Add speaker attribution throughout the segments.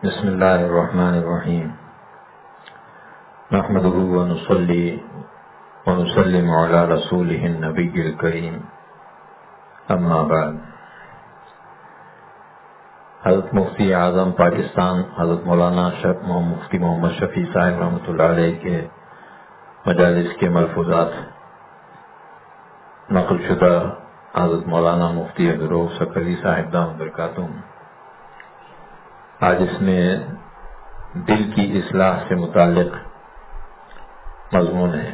Speaker 1: بسم اللہ الرحمن الرحیم نحمده ونصلي ونسلم على رسوله النبی الکریم اما بعد۔ حضرت مفتی اعظم پاکستان حضرت مولانا مفتی محمد شفیع صاحب رحمۃ اللہ علیہ کے مجالس کے ملفوظات نقل شدہ حضرت مولانا مفتی عبدالرؤوف سکری صاحب دامت برکاتہم۔ آج اس میں دل کی اصلاح سے متعلق مضمون ہے۔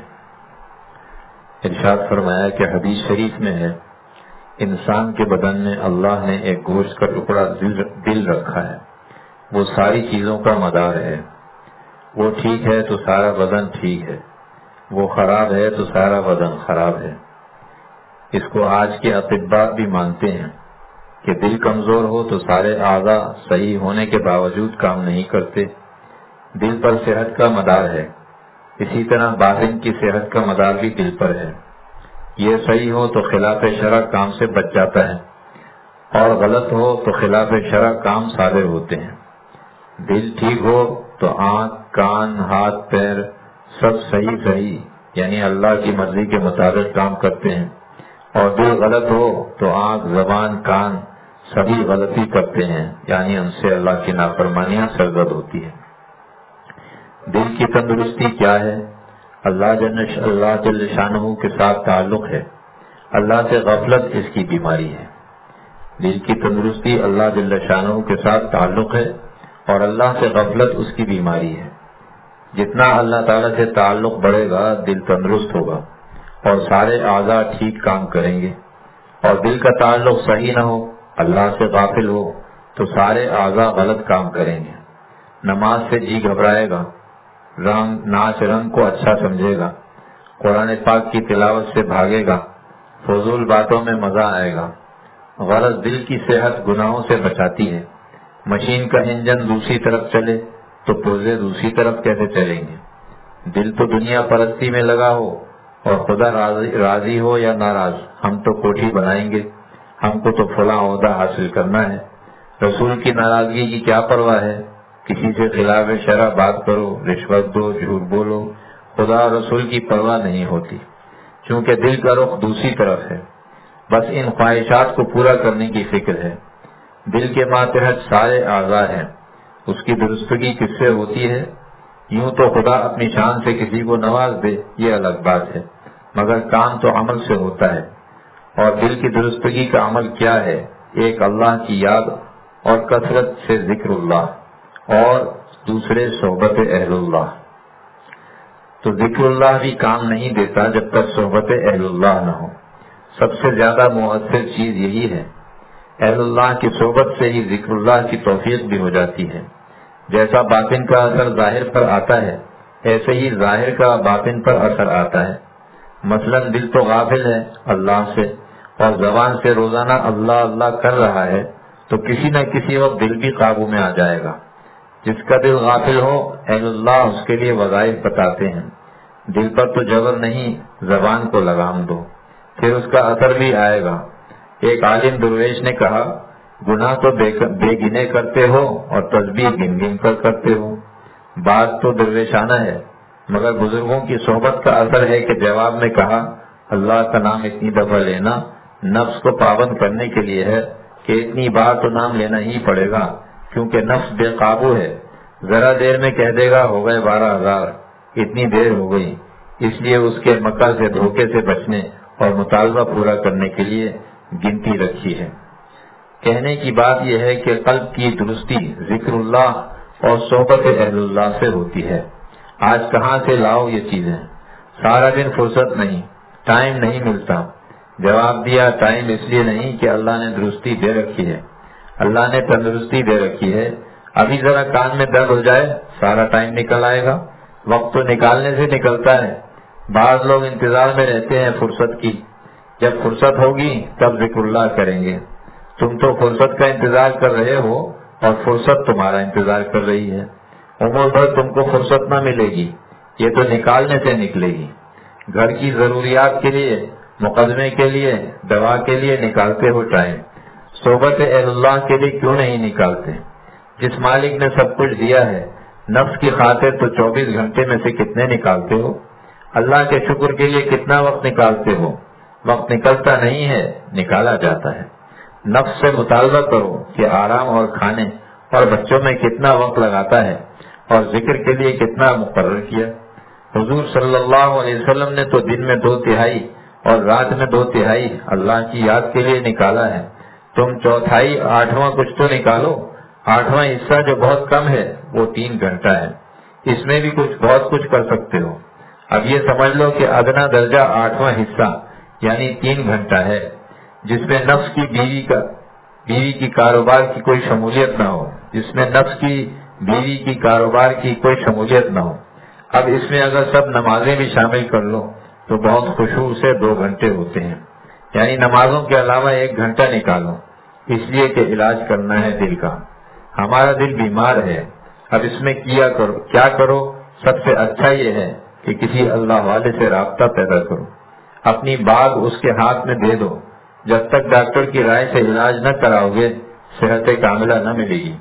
Speaker 1: ارشاد فرمایا کہ حدیث شریف میں ہے، انسان کے بدن میں اللہ نے ایک گوشت کا ٹکڑا دل رکھا ہے، وہ ساری چیزوں کا مدار ہے۔ وہ ٹھیک ہے تو سارا بدن ٹھیک ہے، وہ خراب ہے تو سارا بدن خراب ہے۔ اس کو آج کے اطباء بھی مانتے ہیں کہ دل کمزور ہو تو سارے اعضاء صحیح ہونے کے باوجود کام نہیں کرتے۔ دل پر صحت کا مدار ہے، اسی طرح باطن کی صحت کا مدار بھی دل پر ہے۔ یہ صحیح ہو تو خلاف شرع کام سے بچ جاتا ہے، اور غلط ہو تو خلاف شرع کام صادر ہوتے ہیں۔ دل ٹھیک ہو تو آنکھ، کان، ہاتھ، پیر سب صحیح یعنی اللہ کی مرضی کے مطابق کام کرتے ہیں، اور دل غلط ہو تو آنکھ، زبان، کان سبھی غلطی کرتے ہیں، یعنی ان سے اللہ کی نافرمانیاں سرزد ہوتی ہیں۔ دل کی تندرستی کیا ہے؟ اللہ جل شانہ کے ساتھ تعلق ہے۔ اللہ سے غفلت اس کی بیماری ہے۔ دل کی تندرستی اللہ جل شانہ کے ساتھ تعلق ہے، اور اللہ سے غفلت اس کی بیماری ہے۔ جتنا اللہ تعالیٰ سے تعلق بڑھے گا دل تندرست ہوگا، اور سارے اعضاء ٹھیک کام کریں گے۔ اور دل کا تعلق صحیح نہ ہو، اللہ سے غافل ہو، تو سارے اعضاء غلط کام کریں گے۔ نماز سے جی گھبرائے گا، ناچ رنگ کو اچھا سمجھے گا، قرآن پاک کی تلاوت سے بھاگے گا، فضول باتوں میں مزہ آئے گا۔ غرض دل کی صحت گناہوں سے بچاتی ہے۔ مشین کا انجن دوسری طرف چلے تو پرزے دوسری طرف کیسے چلیں گے؟ دل تو دنیا پرستی میں لگا ہو، اور خدا راضی ہو یا ناراض، ہم تو کوٹھی بنائیں گے، ہم کو تو فلاں عہدہ حاصل کرنا ہے۔ رسول کی ناراضگی کی کیا پرواہ ہے؟ کسی سے خلاف شرع بات کرو، رشوت دو، جھوٹ بولو، خدا اور رسول کی پرواہ نہیں ہوتی، چونکہ دل کا رخ دوسری طرف ہے۔ بس ان خواہشات کو پورا کرنے کی فکر ہے۔ دل کے ماتحت سارے اعضاء ہیں، اس کی درستگی کس سے ہوتی ہے؟ یوں تو خدا اپنی شان سے کسی کو نواز دے، یہ الگ بات ہے، مگر کام تو عمل سے ہوتا ہے۔ اور دل کی درستگی کا عمل کیا ہے؟ ایک اللہ کی یاد اور کثرت سے ذکر اللہ، اور دوسرے صحبت اہل اللہ۔ تو ذکر اللہ بھی کام نہیں دیتا جب تک صحبت اہل اللہ نہ ہو۔ سب سے زیادہ مؤثر چیز یہی ہے۔ اہل اللہ کی صحبت سے ہی ذکر اللہ کی توفیق بھی ہو جاتی ہے۔ جیسا باطن کا اثر ظاہر پر آتا ہے، ایسے ہی ظاہر کا باطن پر اثر آتا ہے۔ مثلا دل تو غافل ہے اللہ سے، اور زبان سے روزانہ اللہ اللہ کر رہا ہے، تو کسی نہ کسی وقت دل بھی قابو میں آ جائے گا۔ جس کا دل غافل ہو، اہل اللہ اس کے لیے وظائف بتاتے ہیں۔ دل پر تو جبر نہیں، زبان کو لگام دو، پھر اس کا اثر بھی آئے گا۔ ایک عالم درویش نے کہا، گناہ تو بے گنے کرتے ہو اور تسبیح گن گن کر کرتے ہو۔ بات تو درویشانہ ہے، مگر بزرگوں کی صحبت کا اثر ہے کہ جواب میں کہا، اللہ کا نام اتنی دفعہ لینا نفس کو پابند کرنے کے لیے ہے کہ اتنی بار تو نام لینا ہی پڑے گا، کیونکہ نفس بے قابو ہے، ذرا دیر میں کہہ دے گا ہو گئے 12,000، اتنی دیر ہو گئی۔ اس لیے اس کے مکر سے، دھوکے سے بچنے اور مطالبہ پورا کرنے کے لیے گنتی رکھی ہے۔ کہنے کی بات یہ ہے کہ قلب کی درستی ذکر اللہ اور صحبت اہل اللہ سے ہوتی ہے۔ آج کہاں سے لاؤ یہ چیزیں؟ سارا دن فرصت نہیں، ٹائم نہیں ملتا۔ جواب دیا، ٹائم اس لیے نہیں کہ اللہ نے درستی دے رکھی ہے، اللہ نے تندرستی دے رکھی ہے۔ ابھی ذرا کان میں درد ہو جائے، سارا ٹائم نکل آئے گا۔ وقت تو نکالنے سے نکلتا ہے۔ بعض لوگ انتظار میں رہتے ہیں فرصت کی، جب فرصت ہوگی تب ذکر اللہ کریں گے۔ تم تو فرصت کا انتظار کر رہے ہو، اور فرصت تمہارا انتظار کر رہی ہے۔ عمر بھر تم کو فرصت نہ ملے گی، یہ تو نکالنے سے نکلے گی۔ گھر کی ضروریات کے لیے، مقدمے کے لیے، دوا کے لیے نکالتے ہو ٹائم، صحبت اہل اللہ کے لیے کیوں نہیں نکالتے؟ جس مالک نے سب کچھ دیا ہے، نفس کی خاطر تو 24 گھنٹے میں سے کتنے نکالتے ہو؟ اللہ کے شکر کے لیے کتنا وقت نکالتے ہو؟ وقت نکلتا نہیں ہے، نکالا جاتا ہے۔ نفس سے مطالبہ کرو کہ آرام اور کھانے اور بچوں میں کتنا وقت لگاتا ہے اور ذکر کے لیے کتنا مقرر کیا۔ حضور صلی اللہ علیہ وسلم نے تو دن میں 2/3 اور رات میں 2/3 اللہ کی یاد کے لیے نکالا ہے۔ تم 1/4 8واں کچھ تو نکالو۔ 8واں حصہ جو بہت کم ہے وہ 3 گھنٹہ ہے، اس میں بھی بہت کچھ کر سکتے ہو۔ اب یہ سمجھ لو کہ ادنا درجہ 8واں حصہ یعنی 3 گھنٹہ ہے، جس میں نفس کی بیوی کی کاروبار کی کوئی شمولیت نہ ہو، جس میں نفس کی بیوی کی کاروبار کی کوئی شمولیت نہ ہو۔ اب اس میں اگر سب نمازیں بھی شامل کر لو تو بہت خشوع سے 2 گھنٹے ہوتے ہیں، یعنی نمازوں کے علاوہ 1 گھنٹہ نکالو، اس لیے کہ علاج کرنا ہے دل کا۔ ہمارا دل بیمار ہے، اب اس میں کیا کرو؟ سب سے اچھا یہ ہے کہ کسی اللہ والے سے رابطہ پیدا کرو، اپنی باغ اس کے ہاتھ میں دے دو۔ جب تک ڈاکٹر کی رائے سے علاج نہ کراؤ گے صحت کاملہ نہ ملے گی،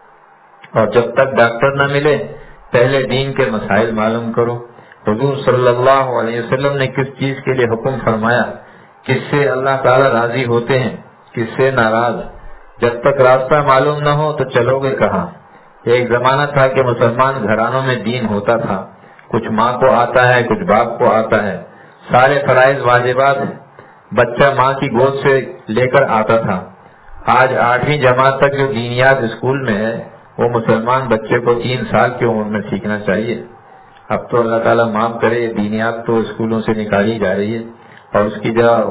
Speaker 1: اور جب تک ڈاکٹر نہ ملے پہلے دین کے مسائل معلوم کرو۔ حضور صلی اللہ علیہ وسلم نے کس چیز کے لیے حکم فرمایا، کس سے اللہ تعالی راضی ہوتے ہیں، کس سے ناراض؟ جب تک راستہ معلوم نہ ہو تو چلو گے کہاں؟ ایک زمانہ تھا کہ مسلمان گھرانوں میں دین ہوتا تھا، کچھ ماں کو آتا ہے، کچھ باپ کو آتا ہے، سارے فرائض واجبات بچہ ماں کی گود سے لے کر آتا تھا۔ آج 8ویں جماعت تک جو دینیات اسکول میں ہے وہ مسلمان بچے کو 3 سال کی عمر میں سیکھنا چاہیے۔ اب تو اللہ تعالیٰ معاف کرے، دینیات تو اسکولوں سے نکالی جا رہی ہے اور اس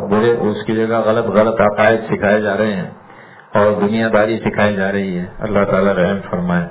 Speaker 1: کی جگہ غلط عقائد سکھائے جا رہے ہیں اور دنیا داری سکھائی جا رہی ہے۔ اللہ تعالیٰ رحم فرمائے۔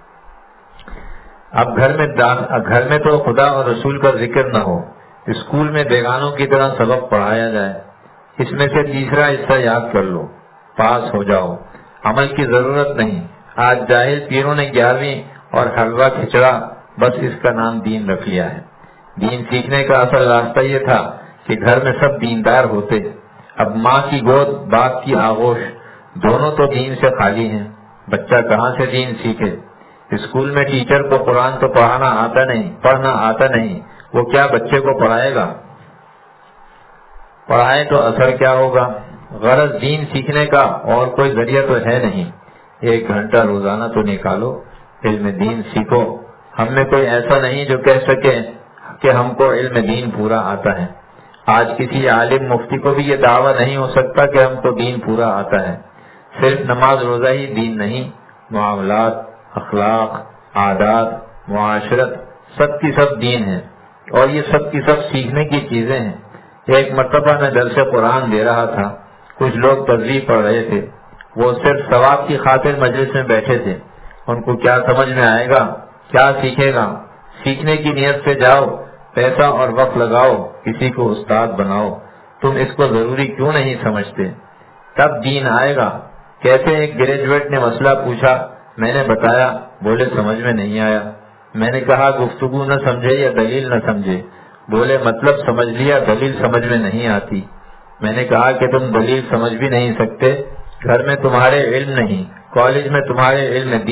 Speaker 1: اب گھر میں تو خدا اور رسول کا ذکر نہ ہو، اسکول میں بیگانوں کی طرح سبق پڑھایا جائے، اس میں سے تیسرا حصہ یاد کر لو، پاس ہو جاؤ۔ عمل کی ضرورت نہیں۔ آج جاہل پیروں نے 11ویں اور حلوہ کھچڑا بس اس کا نام دین رکھ لیا ہے۔ دین سیکھنے کا اصل راستہ یہ تھا کہ گھر میں سب دیندار ہوتے۔ اب ماں کی گود، باپ کی آغوش، دونوں تو دین سے خالی ہیں، بچہ کہاں سے دین سیکھے؟ اسکول میں ٹیچر کو قرآن تو پڑھنا آتا نہیں، وہ کیا بچے کو پڑھائے گا؟ پڑھائے تو اثر کیا ہوگا؟ غرض دین سیکھنے کا اور کوئی ذریعہ تو ہے نہیں۔ 1 گھنٹہ روزانہ تو نکالو، علم دین سیکھو۔ ہم میں کوئی ایسا نہیں جو کہہ سکے کہ ہم کو علم دین پورا آتا ہے۔ آج کسی عالم مفتی کو بھی یہ دعویٰ نہیں ہو سکتا کہ ہم کو دین پورا آتا ہے۔ صرف نماز روزہ ہی دین نہیں، معاملات، اخلاق، عادات، معاشرت، سب کی سب دین ہے، اور یہ سب کی سب سیکھنے کی چیزیں ہیں۔ ایک مرتبہ میں درس قرآن دے رہا تھا، کچھ لوگ تسبیح پڑھ رہے تھے، وہ صرف ثواب کی خاطر مجلس میں بیٹھے تھے۔ ان کو کیا سمجھ میں آئے گا؟ کیا سیکھے گا؟ سیکھنے کی نیت سے جاؤ، پیسہ اور وقت لگاؤ، کسی کو استاد بناؤ۔ تم اس کو ضروری کیوں نہیں سمجھتے؟ تب دین آئے گا۔ کیسے ایک گریجویٹ نے مسئلہ پوچھا، میں نے بتایا، بولے سمجھ میں نہیں آیا۔ میں نے کہا گفتگو نہ سمجھے یا دلیل نہ سمجھے؟ بولے مطلب سمجھ لیا، دلیل سمجھ میں نہیں آتی۔ میں نے کہا کہ تم دلیل سمجھ بھی نہیں سکتے، گھر میں تمہارے علم نہیں، کالج میں تمہارے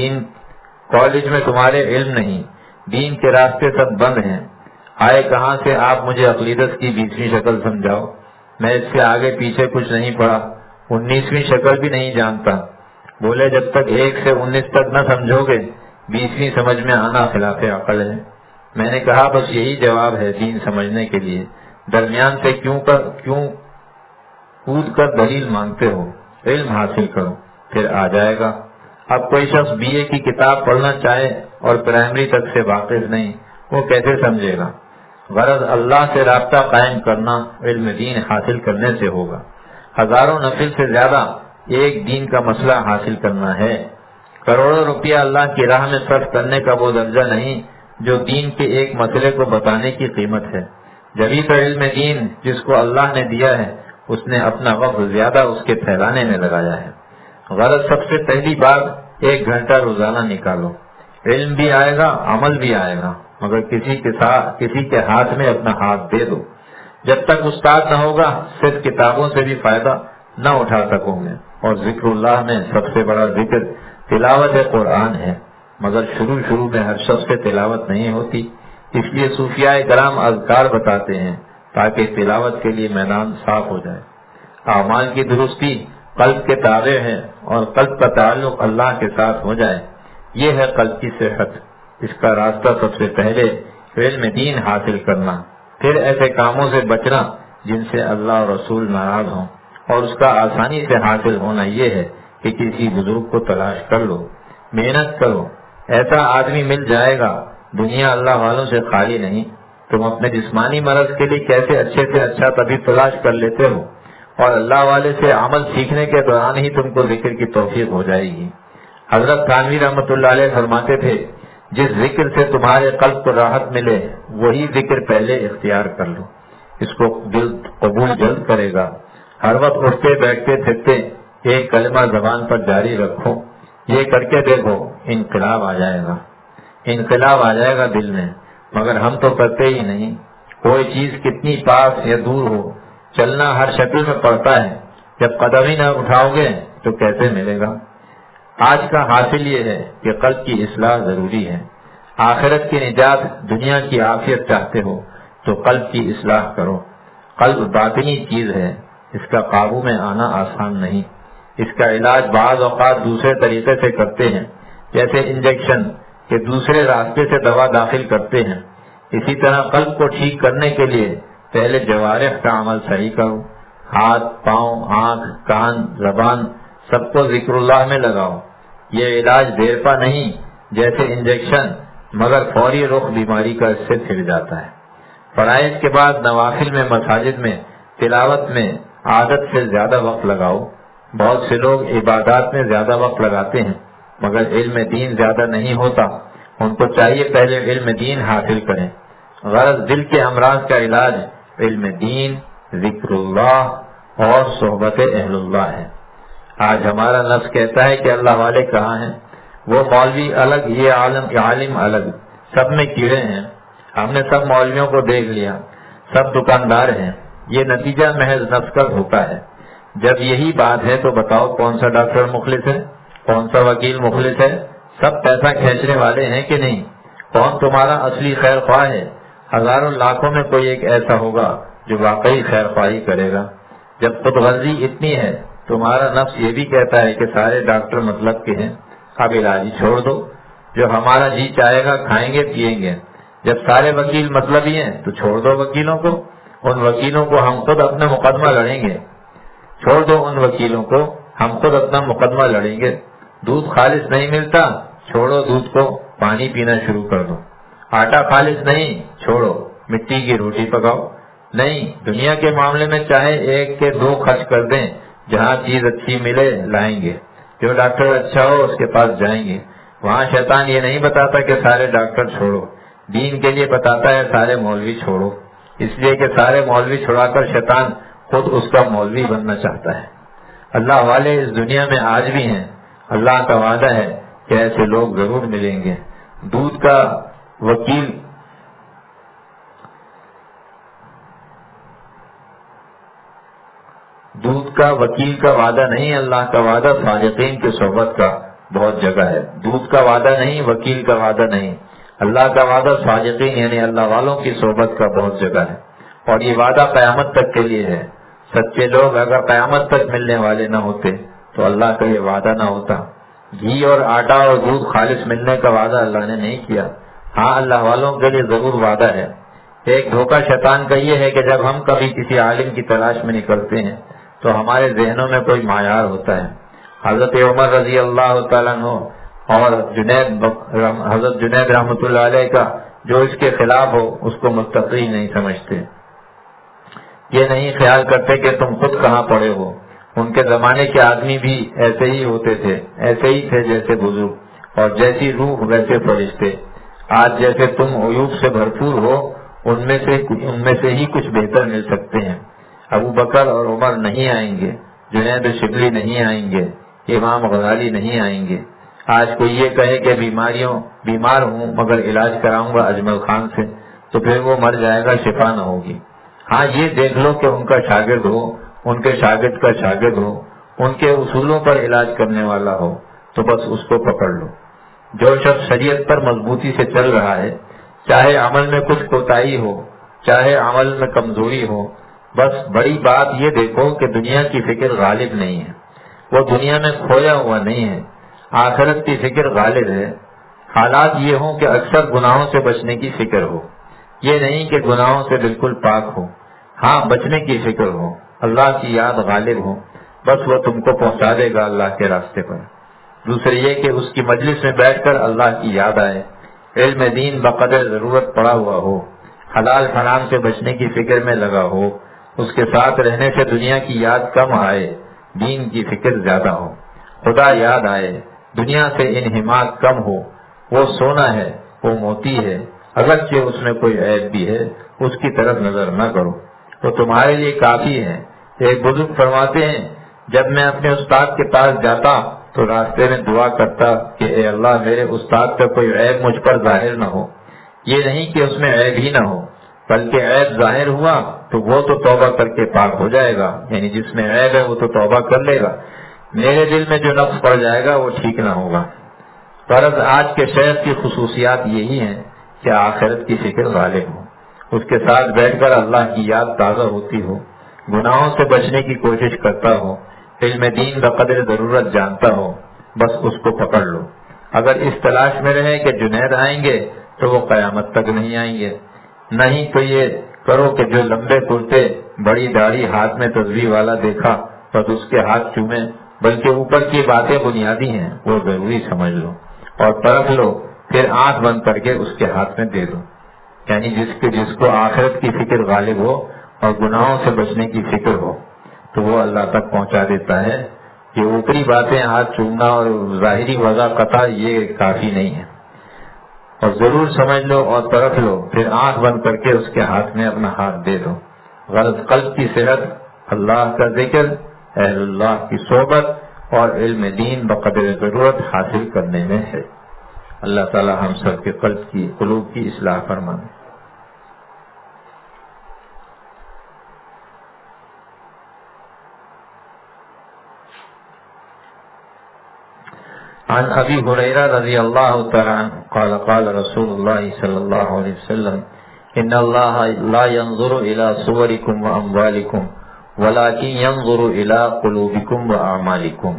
Speaker 1: علم نہیں، دین کے راستے سب بند ہیں۔ آئے کہاں سے آپ مجھے عقیدت کی 20ویں شکل سمجھاؤ؟ میں اس سے آگے پیچھے کچھ نہیں پڑھا، 19ویں شکل بھی نہیں جانتا۔ بولے جب تک 1 سے 19 تک نہ سمجھو گے 20ویں سمجھ میں آنا خلاف عقل ہے۔ میں نے کہا بس یہی جواب ہے دین سمجھنے کے لیے، درمیان سے کیوں کود کر دلیل مانگتے ہو؟ علم حاصل کرو، پھر آ جائے گا۔ اب کوئی شخص BA کی کتاب پڑھنا چاہے اور پرائمری تک سے واقف نہیں، وہ کیسے سمجھے گا؟ غرض اللہ سے رابطہ قائم کرنا علم دین حاصل کرنے سے ہوگا۔ ہزاروں نفل سے زیادہ ایک دین کا مسئلہ حاصل کرنا ہے۔ کروڑوں روپیہ اللہ کی راہ میں صرف کرنے کا وہ درجہ نہیں جو دین کے ایک مسئلے کو بتانے کی قیمت ہے۔ جبھی تو علم دین جس کو اللہ نے دیا ہے اس نے اپنا وقت زیادہ اس کے پھیلانے میں لگایا ہے۔ غرض سب سے پہلی بات 1 گھنٹہ روزانہ نکالو، علم بھی آئے گا، عمل بھی آئے گا، مگر کسی کے ہاتھ میں اپنا ہاتھ دے دو۔ جب تک استاد نہ ہوگا صرف کتابوں سے بھی فائدہ نہ اٹھا سکو گے، اور ذکر اللہ میں سب سے بڑا ذکر تلاوت قرآن ہے، مگر شروع میں ہر شخص سے تلاوت نہیں ہوتی، اس لیے صوفیاء کرام اذکار بتاتے ہیں تاکہ تلاوت کے لیے میدان صاف ہو جائے۔ اعمال کی درستی قلب کے تابع ہے اور قلب کا تعلق اللہ کے ساتھ ہو جائے، یہ ہے قلب کی صحت۔ اس کا راستہ سب سے پہلے علم دین حاصل کرنا، پھر ایسے کاموں سے بچنا جن سے اللہ اور رسول ناراض ہوں، اور اس کا آسانی سے حاصل ہونا یہ ہے کہ کسی بزرگ کو تلاش کر لو، محنت کرو، ایسا آدمی مل جائے گا۔ دنیا اللہ والوں سے خالی نہیں۔ تم اپنے جسمانی مرض کے لیے کیسے اچھے سے اچھا طبیب تلاش کر لیتے ہو، اور اللہ والے سے عمل سیکھنے کے دوران ہی تم کو ذکر کی توفیق ہو جائے گی۔ حضرت تھانوی رحمۃ اللہ علیہ فرماتے تھے، جس ذکر سے تمہارے قلب کو راحت ملے وہی ذکر پہلے اختیار کر لو، اس کو دل قبول جلد کرے گا۔ ہر وقت اٹھتے بیٹھتے پھرتے ایک کلمہ زبان پر جاری رکھو، یہ کر کے دیکھو، انقلاب آ جائے گا، انقلاب آ جائے گا دل میں۔ مگر ہم تو کرتے ہی نہیں۔ کوئی چیز کتنی پاس یا دور ہو، چلنا ہر شکل میں پڑتا ہے، جب قدم ہی نہ اٹھاؤ گے تو کیسے ملے گا؟ آج کا حاصل یہ ہے کہ قلب کی اصلاح ضروری ہے۔ آخرت کی نجات، دنیا کی عافیت چاہتے ہو تو قلب کی اصلاح کرو۔ قلب باطنی چیز ہے، اس کا قابو میں آنا آسان نہیں۔ اس کا علاج بعض اوقات دوسرے طریقے سے کرتے ہیں، جیسے انجیکشن کہ دوسرے راستے سے دوا داخل کرتے ہیں۔ اسی طرح قلب کو ٹھیک کرنے کے لیے پہلے جوارح کا عمل صحیح کرو، ہاتھ، پاؤں، آنکھ، کان، زبان سب کو ذکر اللہ میں لگاؤ۔ یہ علاج دیر پا نہیں جیسے انجیکشن، مگر فوری رخ بیماری کا اس سے پھر جاتا ہے۔ فرائض کے بعد نوافل میں، مساجد میں، تلاوت میں عادت سے زیادہ وقت لگاؤ۔ بہت سے لوگ عبادات میں زیادہ وقت لگاتے ہیں مگر علم دین زیادہ نہیں ہوتا۔ ان کو چاہیے پہلے علم دین حاصل کریں۔ غرض دل کے امراض کا علاج علم دین، ذکر اللہ اور صحبت اہل اللہ ہے۔ آج ہمارا نفس کہتا ہے کہ اللہ والے کہاں ہیں؟ وہ مولوی الگ، یہ عالم الگ، سب میں کیڑے ہیں۔ ہم نے سب مولویوں کو دیکھ لیا، سب دکاندار ہیں۔ یہ نتیجہ محض نفس کا دھوکہ ہے۔ جب یہی بات ہے تو بتاؤ کون سا ڈاکٹر مخلص ہے، کون سا وکیل مخلص ہے؟ سب پیسہ کھینچنے والے ہیں کہ نہیں؟ کون تمہارا اصلی خیر خواہ ہے؟ ہزاروں لاکھوں میں کوئی ایک ایسا ہوگا جو واقعی خیر خواہی کرے گا۔ جب خود غرضی اتنی ہے، تمہارا نفس یہ بھی کہتا ہے کہ سارے ڈاکٹر مطلب کے ہیں، اب علاج ہی چھوڑ دو، جو ہمارا جی چاہے گا کھائیں گے پیئیں گے۔ جب سارے وکیل مطلب ہی ہیں تو چھوڑ دو وکیلوں کو، ان وکیلوں کو ہم خود اپنا مقدمہ لڑیں گے۔ چھوڑ دو ان وکیلوں کو، ہم خود اپنا مقدمہ لڑیں گے۔ دودھ خالص نہیں ملتا، چھوڑو دودھ کو، پانی پینا شروع کر دو۔ آٹا خالص نہیں، چھوڑو، مٹی کی روٹی پکاؤ۔ نہیں، دنیا کے معاملے میں چاہے ایک کے دو خرچ کر دیں، جہاں چیز اچھی ملے لائیں گے، جو ڈاکٹر اچھا ہو اس کے پاس جائیں گے۔ وہاں شیطان یہ نہیں بتاتا کہ سارے ڈاکٹر چھوڑو، دین کے لیے بتاتا ہے سارے مولوی چھوڑو، اس لیے کہ سارے مولوی چھڑا کر شیطان خود اس کا مولوی بننا چاہتا ہے۔ اللہ والے اس دنیا میں آج بھی ہیں۔ اللہ کا وعدہ ہے کہ ایسے لوگ ضرور ملیں گے۔ دودھ کا وکیل کا وعدہ نہیں، اللہ کا وعدہ صادقین کی صحبت کا بہت جگہ ہے۔ دودھ کا وعدہ نہیں، وکیل کا وعدہ نہیں، اللہ کا وعدہ صادقین یعنی اللہ والوں کی صحبت کا بہت جگہ ہے، اور یہ وعدہ قیامت تک کے لیے ہے۔ سچے لوگ اگر قیامت تک ملنے والے نہ ہوتے تو اللہ کا یہ وعدہ نہ ہوتا۔ گھی اور آٹا اور دودھ خالص ملنے کا وعدہ اللہ نے نہیں کیا، ہاں اللہ والوں کے لیے ضرور وعدہ ہے۔ ایک دھوکہ شیطان کا یہ ہے کہ جب ہم کبھی کسی عالم کی تلاش میں نکلتے ہیں تو ہمارے ذہنوں میں کوئی معیار ہوتا ہے۔ حضرت عمر رضی اللہ تعالیٰ عنہ اور حضرت جنید رحمۃ اللہ علیہ کا جو اس کے خلاف ہو اس کو مستقی نہیں سمجھتے، یہ نہیں خیال کرتے کہ تم خود کہاں پڑے ہو۔ ان کے زمانے کے آدمی بھی ایسے ہی ہوتے تھے، ایسے ہی تھے جیسے بزرگ، اور جیسی روح ویسے فرشتے۔ آج جیسے تم عیوب سے بھرپور ہو، ان میں سے ہی کچھ بہتر مل سکتے ہیں۔ ابو بکر اور عمر نہیں آئیں گے، جنید شبلی نہیں آئیں گے، امام غزالی نہیں آئیں گے۔ آج کوئی یہ کہے کہ بیمار ہوں مگر علاج کراؤں گا اجمل خان سے، تو پھر وہ مر جائے گا، شفا نہ ہوگی۔ ہاں یہ دیکھ لو کہ ان کا شاگرد ہو، ان کے شاگرد کا شاگرد ہو، ان کے اصولوں پر علاج کرنے والا ہو، تو بس اس کو پکڑ لو۔ جو شخص شریعت پر مضبوطی سے چل رہا ہے، چاہے عمل میں کچھ کوتاہی ہو، چاہے عمل میں کمزوری ہو، بس بڑی بات یہ دیکھو کہ دنیا کی فکر غالب نہیں ہے، وہ دنیا میں کھویا ہوا نہیں ہے، آخرت کی فکر غالب ہے۔ حالات یہ ہوں کہ اکثر گناہوں سے بچنے کی فکر ہو، یہ نہیں کہ گناہوں سے بالکل پاک ہو، ہاں بچنے کی فکر ہو، اللہ کی یاد غالب ہو، بس وہ تم کو پہنچا دے گا اللہ کے راستے پر۔ دوسرے یہ کہ اس کی مجلس میں بیٹھ کر اللہ کی یاد آئے، علم دین بقدر ضرورت پڑا ہوا ہو، حلال حرام سے بچنے کی فکر میں لگا ہو، اس کے ساتھ رہنے سے دنیا کی یاد کم آئے، دین کی فکر زیادہ ہو، خدا یاد آئے، دنیا سے انہماک کم ہو۔ وہ سونا ہے، وہ موتی ہے، اگرچہ اس میں کوئی عیب بھی ہے اس کی طرف نظر نہ کرو، تو تمہارے لیے کافی ہے۔ ایک بزرگ فرماتے ہیں، جب میں اپنے استاد کے پاس جاتا تو راستے میں دعا کرتا کہ اے اللہ میرے استاد کا کوئی عیب مجھ پر ظاہر نہ ہو، یہ نہیں کہ اس میں عیب ہی نہ ہو، بلکہ عیب ظاہر ہوا تو وہ تو توبہ کر کے پاک ہو جائے گا، یعنی جس میں عیب ہے وہ تو توبہ کر لے گا، میرے دل میں جو نقص پڑ جائے گا وہ ٹھیک نہ ہوگا۔ غرض آج کے شیخ کی خصوصیات یہی ہیں کہ آخرت کی فکر غالب ہو، اس کے ساتھ بیٹھ کر اللہ کی یاد تازہ ہوتی ہو، گناہوں سے بچنے کی کوشش کرتا ہو، علم دین بقدر ضرورت جانتا ہو، بس اس کو پکڑ لو۔ اگر اس تلاش میں رہے کہ جنید آئیں گے تو وہ قیامت تک نہیں آئیں گے، نہیں تو یہ کرو کہ جو لمبے کرتے بڑی داڑھی ہاتھ میں تسبیح والا دیکھا بس اس کے ہاتھ چومے، بلکہ اوپر کی باتیں بنیادی ہیں وہ ضروری سمجھ لو اور پرکھ لو، پھر آنکھ بند کر کے اس کے ہاتھ میں دے دو۔ یعنی جس کو آخرت کی فکر غالب ہو اور گناہوں سے بچنے کی فکر ہو تو وہ اللہ تک پہنچا دیتا ہے۔ یہ اوپری باتیں ہاتھ چومنا اور ظاہری وضاحت یہ کافی نہیں ہے، اور ضرور سمجھ لو اور پرکھ لو، پھر آنکھ بند کر کے اس کے ہاتھ میں اپنا ہاتھ دے دو۔ غرض قلب کی صحت اللہ کا ذکر، اہل اللہ کی صحبت اور علم دین بقدر ضرورت حاصل کرنے میں ہے۔ اللہ تعالی ہم سب کے قلوب کی اصلاح فرمائے۔ عن ابی ہریرہ رضی اللہ تعالی عنہ قال قال رسول اللہ صلی اللہ علیہ وسلم ان اللہ لا ينظر الى صورکم واموالکم ولكن ينظر الى قلوبکم واعمالکم۔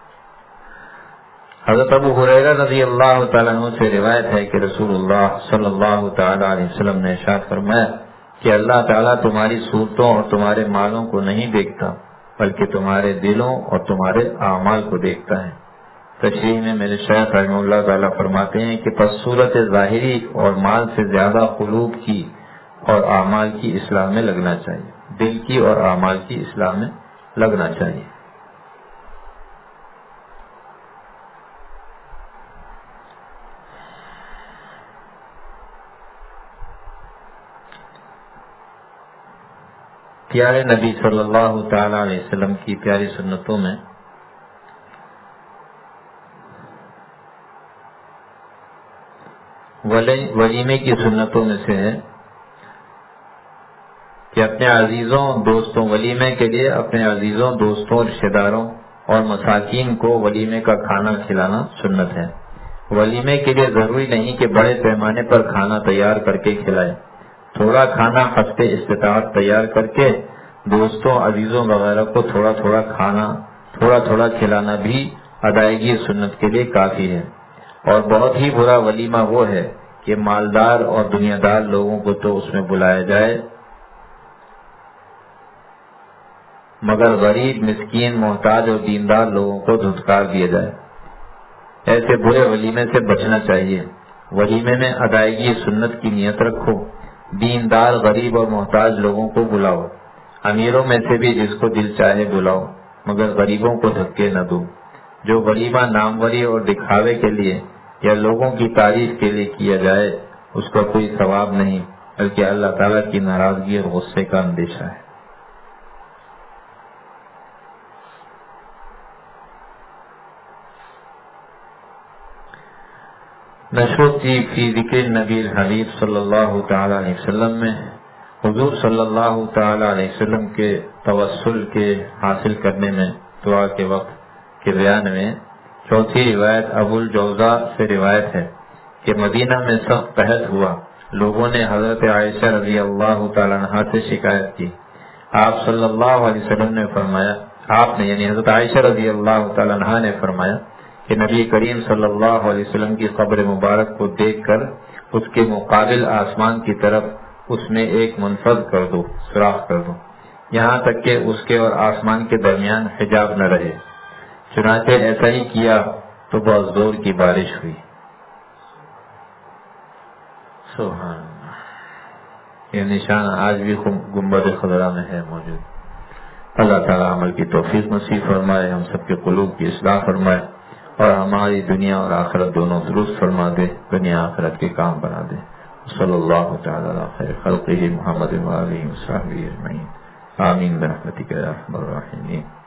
Speaker 1: حضرت ابو ہریرہ رضی اللہ تعالیٰ عنہ سے روایت ہے کہ رسول اللہ صلی اللہ تعالیٰ علیہ وسلم نے ارشاد فرمایا کہ اللہ تعالیٰ تمہاری صورتوں اور تمہارے مالوں کو نہیں دیکھتا بلکہ تمہارے دلوں اور تمہارے اعمال کو دیکھتا ہے۔ تشریح میں میرے شیخ رحمہ اللہ تعالیٰ فرماتے ہیں کہ پس صورت ظاہری اور مال سے زیادہ قلوب کی اور اعمال کی اصلاح میں لگنا چاہیے، دل کی اور اعمال کی اصلاح میں لگنا چاہیے۔ پیارے نبی صلی اللہ تعالی علیہ وسلم کی پیاری سنتوں میں ولیمے کی سنتوں میں سے ہے کہ اپنے عزیزوں دوستوں ولیمے کے لیے اپنے عزیزوں دوستوں رشتہ داروں اور مساکین کو ولیمے کا کھانا کھلانا سنت ہے۔ ولیمے کے لیے ضروری نہیں کہ بڑے پیمانے پر کھانا تیار کر کے کھلائے، تھوڑا کھانا حسب استطاعت تیار کر کے دوستوں عزیزوں وغیرہ کو تھوڑا تھوڑا کھلانا بھی ادائیگی سنت کے لیے کافی ہے۔ اور بہت ہی برا ولیمہ وہ ہے کہ مالدار اور دنیا دار لوگوں کو تو اس میں بلایا جائے مگر غریب مسکین محتاج اور دیندار لوگوں کو دھتکار دیا جائے، ایسے برے ولیمے سے بچنا چاہیے۔ ولیمے میں ادائیگی سنت کی نیت رکھو، دیندار غریب اور محتاج لوگوں کو بلاؤ، امیروں میں سے بھی جس کو دل چاہے بلاؤ مگر غریبوں کو دھکے نہ دو۔ جو ولیمہ ناموری اور دکھاوے کے لیے یا لوگوں کی تعریف کے لیے کیا جائے اس کا کوئی ثواب نہیں بلکہ اللہ تعالیٰ کی ناراضگی اور غصے کا اندیشہ ہے۔ نشوتی فی ذکر نبی الحبیب صلی اللہ تعالی علیہ وسلم میں حضور صلی اللہ تعالی علیہ وسلم کے توسل کے حاصل کرنے میں دعا کے وقت کے بیان میں چوتھی روایت ابو الجوزا سے روایت ہے کہ مدینہ میں سخت قحط ہوا، لوگوں نے حضرت عائشہ رضی اللہ تعالیٰ عنہا سے شکایت کی۔ آپ صلی اللہ علیہ وسلم نے فرمایا، آپ نے یعنی حضرت عائشہ رضی اللہ تعالیٰ عنہا نے فرمایا کہ نبی کریم صلی اللہ علیہ وسلم کی قبر مبارک کو دیکھ کر اس کے مقابل آسمان کی طرف اس میں ایک منفذ کر دو، سوراخ کر دو، یہاں تک کہ اس کے اور آسمان کے درمیان حجاب نہ رہے۔ چنانچہ ایسا ہی کیا تو بہت زور کی بارش ہوئی۔ سبحان اللہ، یہ نشان آج بھی گنبد خضرا میں ہے موجود۔ اللہ تعالیٰ عمل کی توفیق نصیب فرمائے، ہم سب کے قلوب کی اصلاح فرمائے اور ہماری دنیا اور آخرت دونوں درست فرما دے، دنیا آخرت کے کام بنا دے۔ صلی اللہ تعالی علی خیر خلقہ محمد و آلہ و صحبہ اجمعین، آمین برحمتک یا ارحم الراحمین۔